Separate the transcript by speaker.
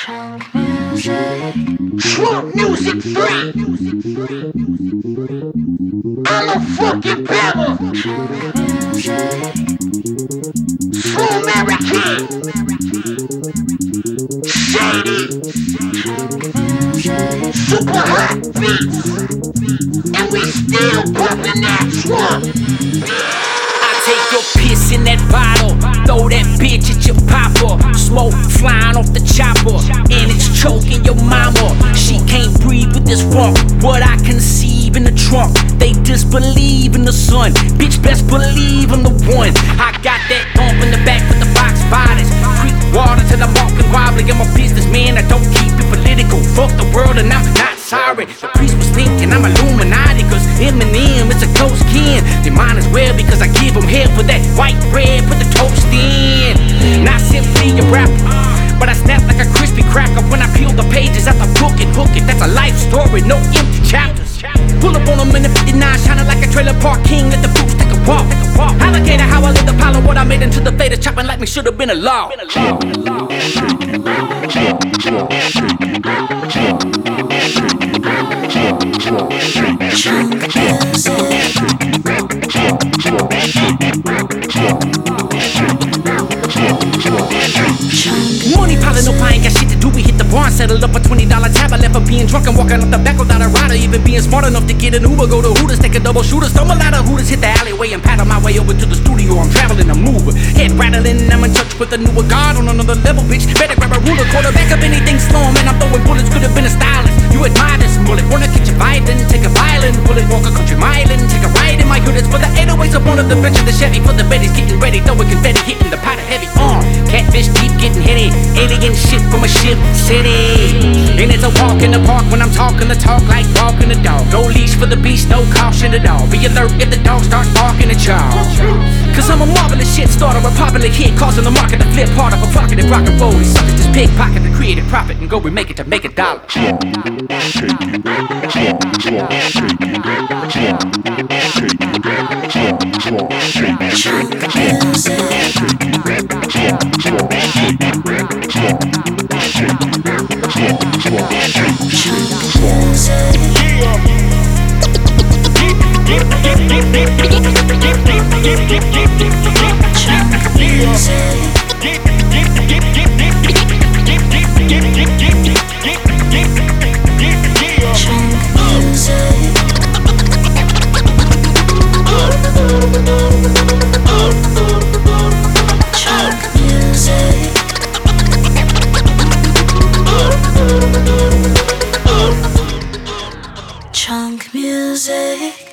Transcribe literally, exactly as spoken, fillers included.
Speaker 1: Chunk music.
Speaker 2: True music free. I'm a fucking pebble.
Speaker 1: Chunk music.
Speaker 2: True American. Shady. Super hot beats. And we still pumping that trunk.
Speaker 3: Take your piss in that bottle, throw that bitch at your papa. Smoke flying off the chopper, and it's choking your mama. She can't breathe with this funk, what I conceive in the trunk. They disbelieve in the sun, bitch best believe I'm the one. I got that bump in the back with the box bodies. Creek water till I'm walking wobbly. I'm a businessman, I don't keep it political. Fuck the world and I'm not sorry. The priest was thinking I'm Illuminati, cause Eminem is a ghost kin. They might as well because I give them head for that white bread, put the toast in. Not simply a rapper, but I snap like a crispy cracker when I peel the pages out the book and hook it. That's a life story, no empty chapters. Pull up on them in the fifty-nine, shining like a trailer park king. Let the boots take a walk. Alligator, how I lived Apollo, what I made into the Vader, chopping like me should've been a law. Money piling up, I ain't got shit to do. We hit the barn, settled up a twenty dollar tab. I left for being drunk and walking up the back without a rider. Even being smart enough to get an Uber, go to Hooters, take a double shooter, stumble out of Hooters, hit the alleyway and paddle my way over to the studio. I'm traveling a mover, head rattling, I'm in touch with a newer god on another level, bitch. Better grab a ruler, quarterback of anything slow, man. I'm throwing bullets, could've been a stylist. You admire this bullet, wanna catch a violin, take a violin, bullet, walk a country mile and take a ride in my units for the eight oh eights up on the bench of the Chevy for the Betty's getting ready, throwing confetti, hitting the pot of heavy arm. Catfish deep, getting heady, alien shit from a ship city. And it's a walk in the park when I'm talking the talk like walking the dog. No leash for the beast, no caution at all. Be alert if the dog starts barking at y'all. Cause I'm a marvelous shit starter, a popular kid causing the market to flip harder for pocket and rock and roll. These suckers just pickpocket the creative profit and go we make it to make a dollar.
Speaker 1: Chunk music.